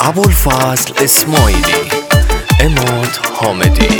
ابوالفضل اسماعیلی، عماد حامدی.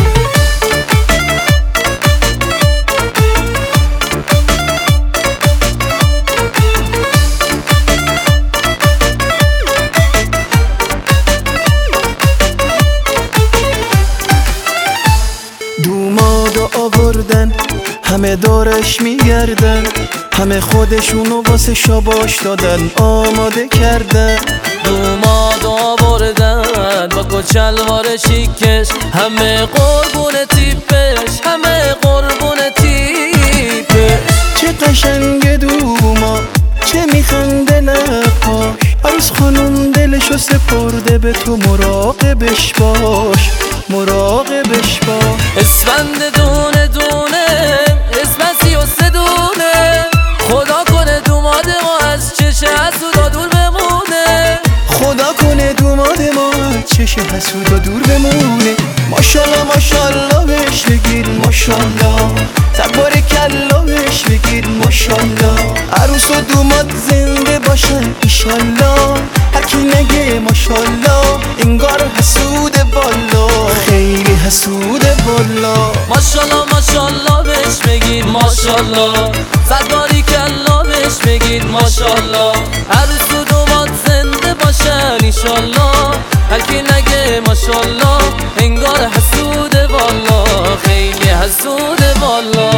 دومادو آوردن همه دارش میگردن، همه خودشونو واسه شاباش دادن آماده کردن. دومادو آوردن با کچلوار شیکش، همه قربون تیپش، همه قربون تیپش. چه قشنگ دوما، چه میخنده لباش، عروس خانم دلشو سپرده به تو، مراقبش باش، مراقبش باش. اسفند دونه دونه، اسم 33 دونه، خدا کنه دوماد ما از چش حسودا دور بمونه. خدا کنه دوماد ما از چش حسودا دور بمونه. ماشالله ماشالله بهش بگیر ماشالله، تبارکالله بهش بگیر ماشالله. عروس و دوماد زنده باشن ایشالله، هرکی نگه ماشالله انگار حسوده بالا، خیلی حسوده بالا. ماشالله ماشالله بهش بگید ماشالله، تبارکالله بهش بگید ماشالله. عروس و دوماد زنده باشن ایشالله، هرکی نگه ماشالله انگار حسوده بالا، خیلی حسوده بالا.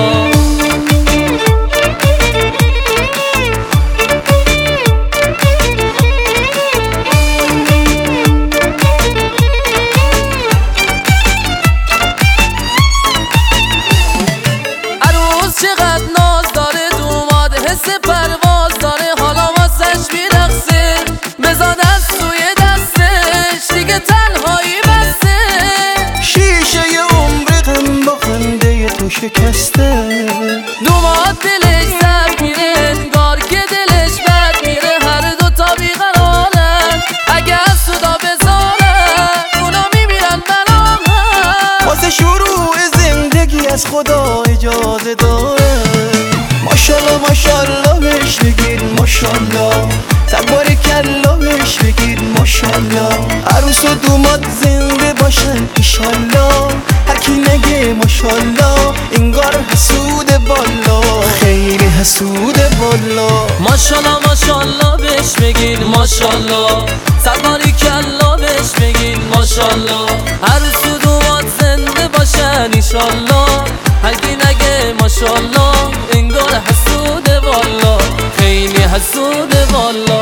چقدر ناز داره دوماد، حس پرواز داره، حالا واسش میرقصه. بزا دست توی دستش، دیگه تنهایی بسته. شیشه عمر غم با خنده تو شکسته. دوماد دلش زد میره، انگار که دلش بد میره، هر دوتا بیقرارن، اگه از صدا بذارن اونا میمیرن بنامن. واسه شروع زندگی از خدا اجازه داره. ماشالله ماشالله بهش بگیر ماشالله، تبارکالله بهش بگیر ماشالله. عروس و دوماد زنده باشن ایشالله، هرکی نگه ماشالله انگار حسوده بالا، خیلی حسوده بالا. ماشالله ماشالله بهش بگید ماشالله، تبارکالله بهش بگید ماشالله. عروس و دوماد زنده باشن ایشالله، هرکی نگه ماشالله انگار حسوده بالا، خیلی حسوده بالا.